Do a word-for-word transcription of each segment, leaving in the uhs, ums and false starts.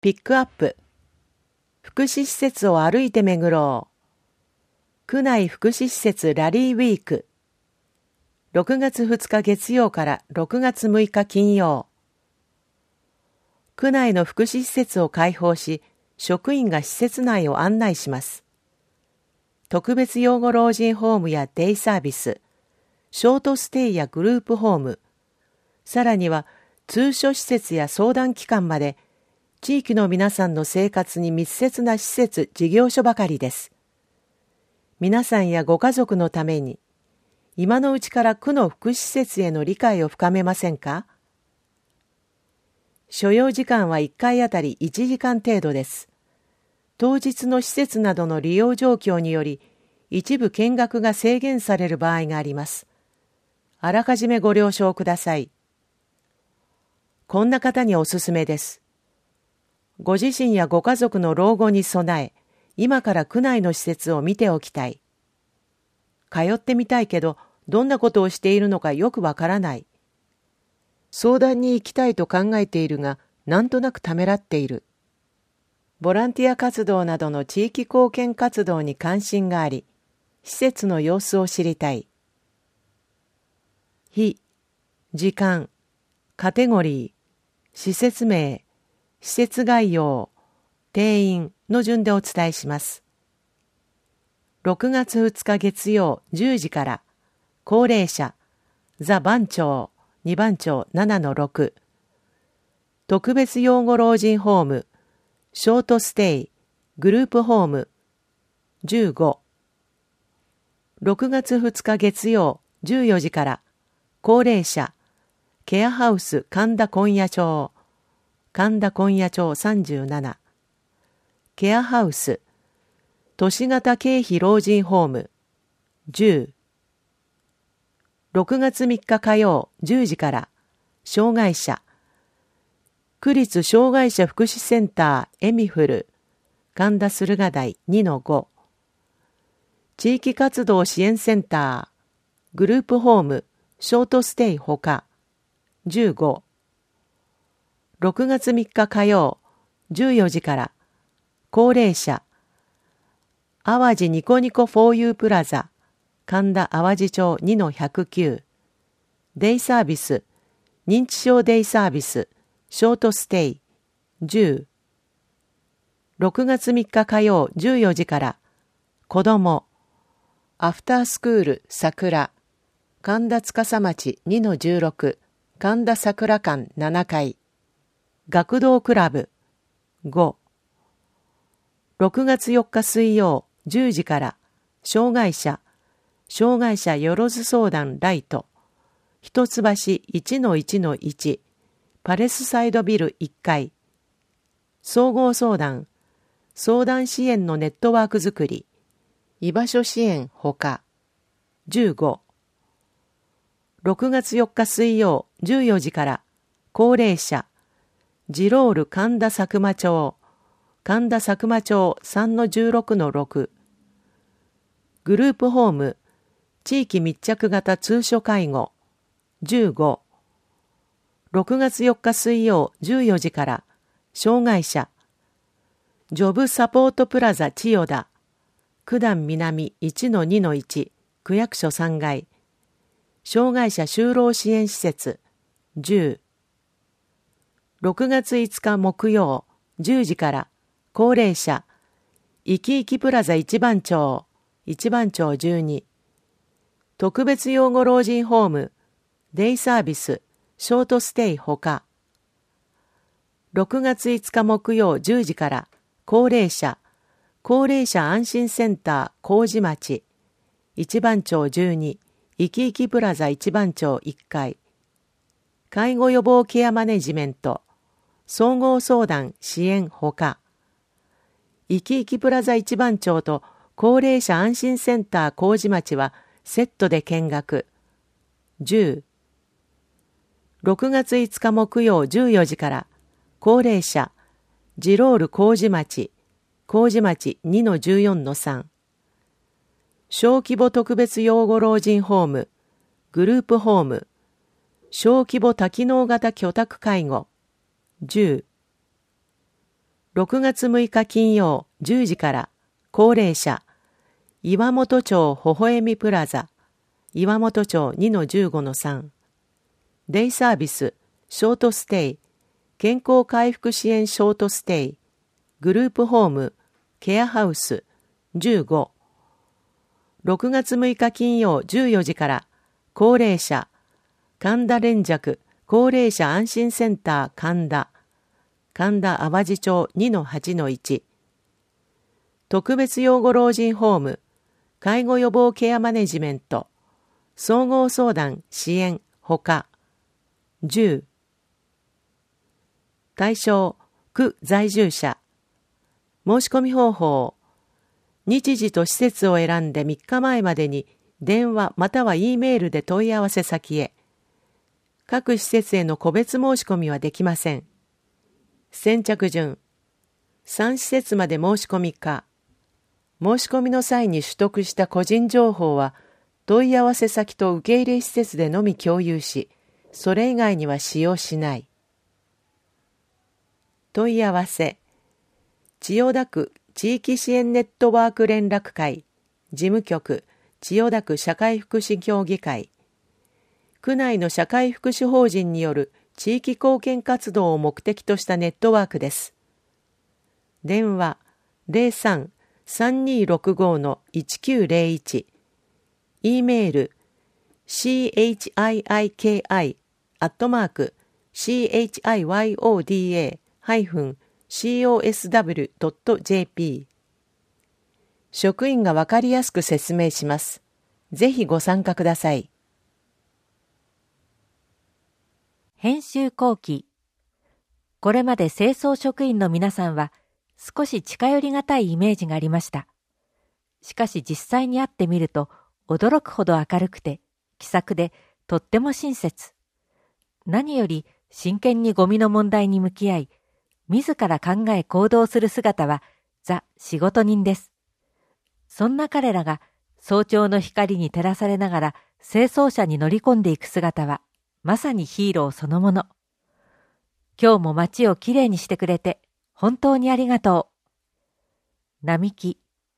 ピックアップ。福祉施設を歩いて巡ろう。区内福祉施設ラリーウィーク。ろくがつふつか月曜からろくがつむいか金曜。区内の福祉施設を開放し、職員が施設内を案内します。特別養護老人ホームやデイサービス、ショートステイやグループホーム、さらには通所施設や相談機関まで、地域の皆さんの生活に密接な施設・事業所ばかりです。皆さんやご家族のために、今のうちから区の福祉施設への理解を深めませんか？所要時間はいっかいあたりいちじかん程度です。当日の施設などの利用状況により、一部見学が制限される場合があります。あらかじめご了承ください。こんな方におすすめです。ご自身やご家族の老後に備え、今から区内の施設を見ておきたい。通ってみたいけど、どんなことをしているのかよくわからない。相談に行きたいと考えているが、なんとなくためらっている。ボランティア活動などの地域貢献活動に関心があり、施設の様子を知りたい。日、時間、カテゴリー、施設名、施設概要、定員の順でお伝えします。ろくがつふつか月曜じゅうじから、高齢者、ザ番長、にばん町 ななのろく、特別養護老人ホーム、ショートステイ、グループホーム、じゅうご、ろくがつふつか月曜じゅうよじから、高齢者、ケアハウス神田今夜町、神田今夜町さんじゅうなな、ケアハウス、都市型経費老人ホーム、じゅう、ろくがつみっか火曜じゅうじから、障害者、区立障害者福祉センターエミフル、神田駿河台 にのご、地域活動支援センター、グループホーム、ショートステイほか、じゅうご、ろくがつみっか火曜じゅうよじから、高齢者、淡路ニコニコ フォーユー プラザ、神田淡路町 にのひゃくきゅう、デイサービス、認知症デイサービス、ショートステイ、じゅう、ろくがつみっか火曜じゅうよじから、子ども、アフタースクール桜、神田司町 にのじゅうろく、神田桜館ななかい、学童クラブ、ご、ろくがつよっか水曜じゅうじから、障害者、障害者よろず相談ライト、一橋 いちのいちのいち、パレスサイドビルいっかい、総合相談、相談支援のネットワークづくり、居場所支援ほか、じゅうご、ろくがつよっか水曜じゅうよじから、高齢者、ジロール神田佐久間町、神田佐久間町 さんのじゅうろくのろく、グループホーム、地域密着型通所介護、じゅうご、ろくがつよっか水曜じゅうよじから、障害者、ジョブサポートプラザ千代田、九段南 いちのにのいち、区役所さんがい、障害者就労支援施設、じゅう、ろくがついつか木曜じゅうじから、高齢者、いきいきプラザ一番町、一番町じゅうに、特別養護老人ホーム、デイサービス、ショートステイほか、ろくがついつか木曜じゅうじから、高齢者、高齢者安心センター麹町、一番町じゅうに、いきいきプラザ一番町いっかい、介護予防ケアマネジメント、総合相談支援ほか、いきいきプラザ一番町と高齢者安心センター麹町はセットで見学、じゅう、ろくがついつか木曜じゅうよじから、高齢者、ジロール麹町、麹町 にのじゅうよんのさん、小規模特別養護老人ホーム、グループホーム、小規模多機能型居宅介護、じゅう、 ろくがつむいか金曜じゅうじから高齢者岩本町ほほえみプラザ岩本町 にのじゅうごのさん デイサービスショートステイ健康回復支援ショートステイグループホームケアハウスじゅうごろくがつむいか金曜じゅうよじから高齢者神田連雀高齢者安心センター神田神田淡路町 にのはちのいち 特別養護老人ホーム介護予防ケアマネジメント総合相談支援ほかじゅう対象区在住者申し込み方法日時と施設を選んでみっかまえまでに電話または E メールで問い合わせ先へ各施設への個別申し込みはできません。先着順さん施設まで申し込みか申し込みの際に取得した個人情報は問い合わせ先と受け入れ施設でのみ共有しそれ以外には使用しない。問い合わせ千代田区地域支援ネットワーク連絡会事務局千代田区社会福祉協議会区内の社会福祉法人による地域貢献活動を目的としたネットワークです。電話 ゼロさん さんにーろくご のいちきゅうゼロいち E メール シーエイチアイアイケーアイ アットマーク シーエイチアイワイオーディーエー ハイフン シーオーエスダブリュー ドット ジェーピー 職員がわかりやすく説明します。ぜひご参加ください。 編集後期。これまで清掃職員の皆さんは少し近寄りがたいイメージがありました。しかし実際に会ってみると驚くほど明るくて気さくでとっても親切。何より真剣にゴミの問題に向き合い、自ら考え行動する姿はザ・仕事人です。そんな彼らが早朝の光に照らされながら清掃車に乗り込んでいく姿はまさにヒーローそのもの。今日も街をきれいにしてくれて本当にありがとう。並木。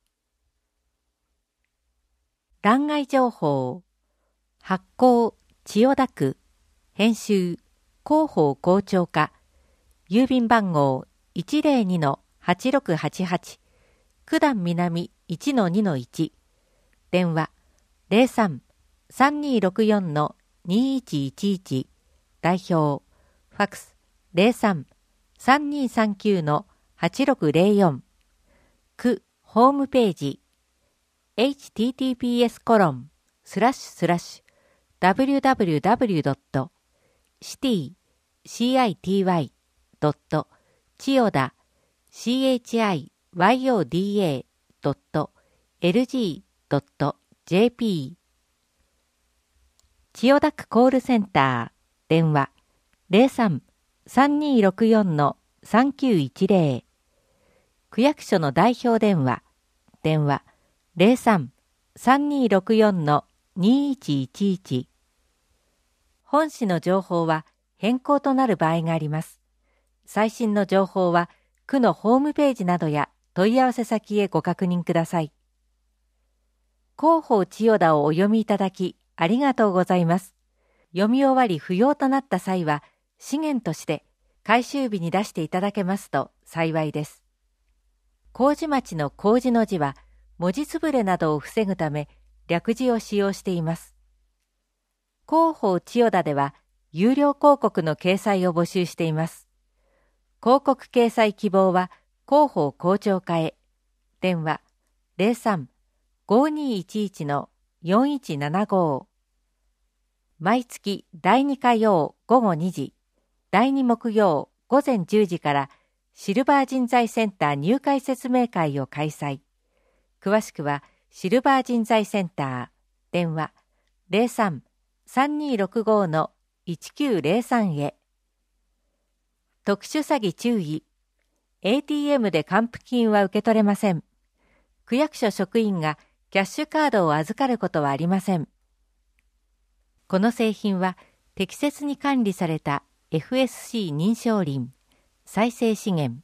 欄外情報。発行千代田区。編集広報広聴課。郵便番号 いちゼロにのはちろくはちはち。九段南 いちのにのいち。電話 ゼロさん さんにーろくよんのにいちいちいち。代表ファックス ゼロさん さんにーさんきゅうのはちろくゼロよん。区ホームページ エイチティーティーピーエスコロンスラッシュスラッシュダブリューダブリューダブリュードットシティシーアイティーワイドット千代田 シーエイチアイワイオーディーエードットエルジードットジェーピー 千代田区コールセンター電話 ゼロさん さんにーろくよんのさんきゅういちゼロ。区役所の代表電話電話 ゼロさん さんにーろくよんのにいちいちいち。本誌の情報は変更となる場合があります。最新の情報は区のホームページなどや問い合わせ先へご確認ください。広報千代田をお読みいただきありがとうございます。読み終わり不要となった際は資源として回収日に出していただけますと幸いです。麹町の麹の字は文字つぶれなどを防ぐため略字を使用しています。広報千代田では有料広告の掲載を募集しています。広告掲載希望は広報広聴課へ。電話 ゼロさん ごにーいちいちのよんいちななご。毎月だいに火曜午後にじ、だいに木曜午前じゅうじからシルバー人材センター入会説明会を開催。詳しくはシルバー人材センター電話 ゼロさん さんにーろくごのいちきゅうゼロさん へ。特殊詐欺注意。エーティーエム で還付金は受け取れません。区役所職員がキャッシュカードを預かることはありません。この製品は適切に管理された エフエスシー 認証林、再生資源、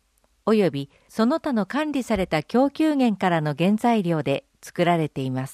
及びその他の管理された供給源からの原材料で作られています。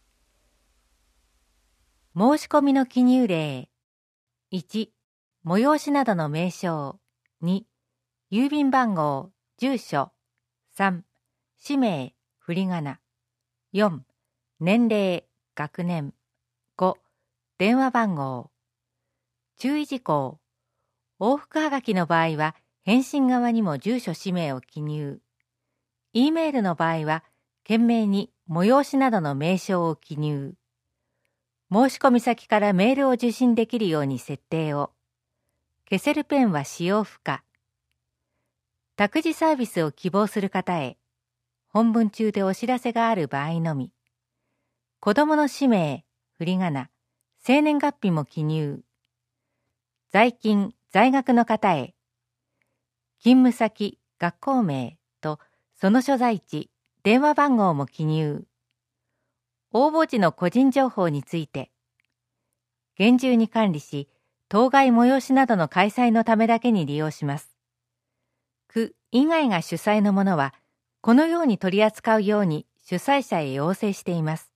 申し込みの記入例。いち、催しなどの名称。に、郵便番号、住所。さん、氏名、振り仮名。よん、年齢、学年。ご、電話番号。注意事項。往復はがきの場合は、返信側にも住所氏名を記入。E メールの場合は、件名に催しなどの名称を記入。申し込み先からメールを受信できるように設定を。消せるペンは使用不可。託児サービスを希望する方へ。本文中でお知らせがある場合のみ。子供の氏名、振り仮名、生年月日も記入。在勤、在学の方へ。勤務先、学校名とその所在地、電話番号も記入。応募時の個人情報について。厳重に管理し、当該催しなどの開催のためだけに利用します。区以外が主催のものは、このように取り扱うように主催者へ要請しています。